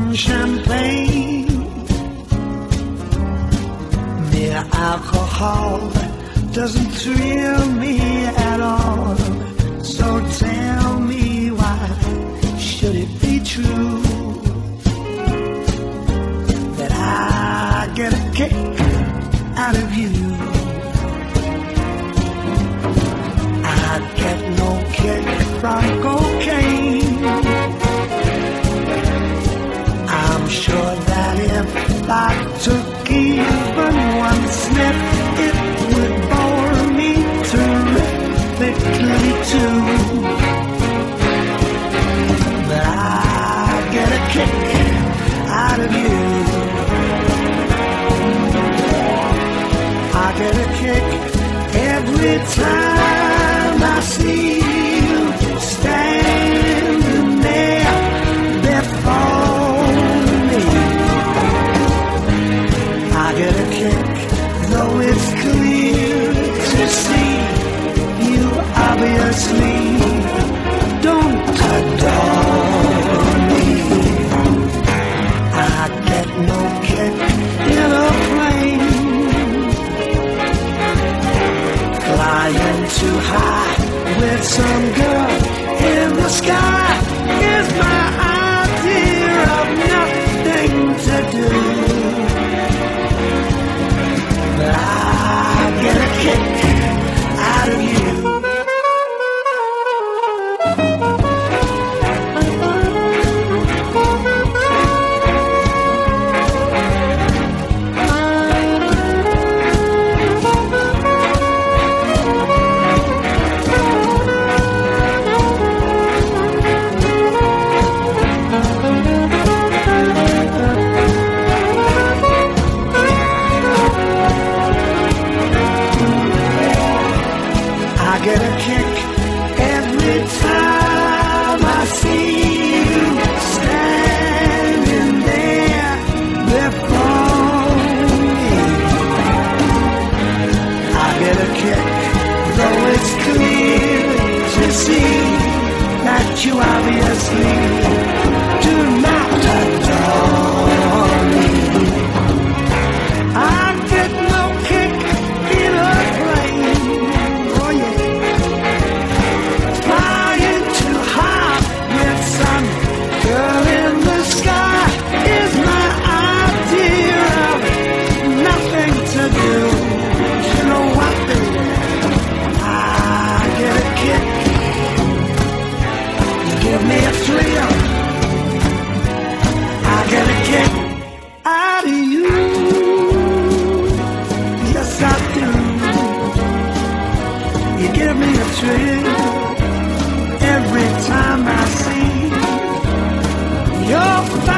some champagne. Mere alcohol doesn't thrill me at all. So tell me, why should it be true that I get a kick out of you? I get no kick from cocaine. I'm sure that if I took even one sniff, it would bore me terrifically too. But I get a kick out of you. I get a kick every time I see you standing there before me. I get a kick, though it's clear to see you obviously don't adore me. I get no kick in a plane flying too high with some girl in the sky. Is my idea of nothing to do. But I get a kick out of you. I get a kick every time I see you standing there before me. I get a kick, though it's clear to see that you obviously do not adore me. I get no kick in a plane. Oh yeah. Flying too high with some girl in the sky is my idea of nothing to do. You know what, baby? I get a kick. You give me a thrill. I get a kick out of you. Yes, I do. You give me a thrill every time I see your face.